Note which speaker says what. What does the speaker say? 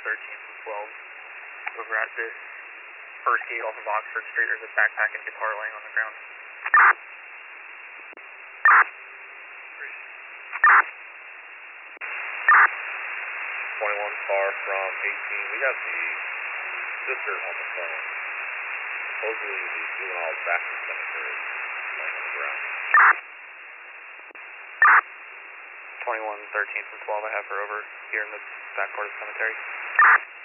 Speaker 1: 13 from 12. Over at this first gate off of Oxford Street, there's a backpack and guitar laying on the ground.
Speaker 2: 21 car from 18. We got the sister on the phone. Supposedly the juvenile is back in the cemetery, laying on the ground.
Speaker 1: 21-13 from 12, I have her over here in the back part of the cemetery.